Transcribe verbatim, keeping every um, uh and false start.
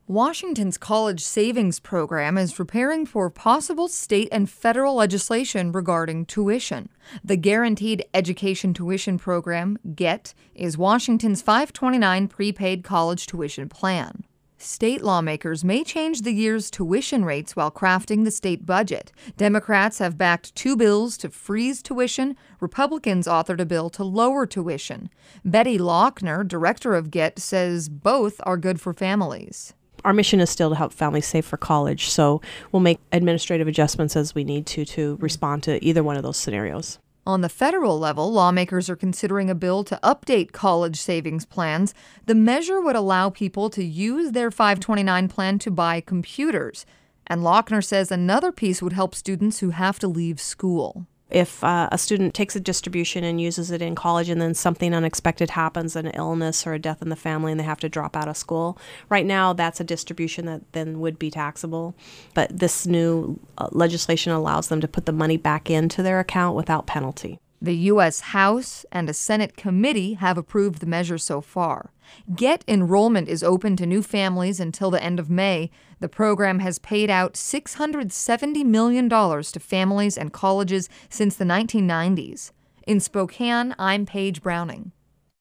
Washington's college savings program is preparing for possible state and federal legislation regarding tuition. The Guaranteed Education Tuition Program, GET, is Washington's five twenty-nine prepaid college tuition plan. State lawmakers may change the year's tuition rates while crafting the state budget. Democrats have backed two bills to freeze tuition. Republicans authored a bill to lower tuition. Betty Lochner, director of GET, says both are good for families. Our mission is still to help families save for college, so we'll make administrative adjustments as we need to to respond to either one of those scenarios. On the federal level, lawmakers are considering a bill to update college savings plans. The measure would allow people to use their five twenty-nine plan to buy computers. And Lochner says another piece would help students who have to leave school. If uh, a student takes a distribution and uses it in college and then something unexpected happens, an illness or a death in the family, and they have to drop out of school, right now that's a distribution that then would be taxable. But this new uh, legislation allows them to put the money back into their account without penalty. The U S House and a Senate committee have approved the measure so far. GET enrollment is open to new families until the end of May. The program has paid out six hundred seventy million dollars to families and colleges since the nineteen nineties. In Spokane, I'm Paige Browning.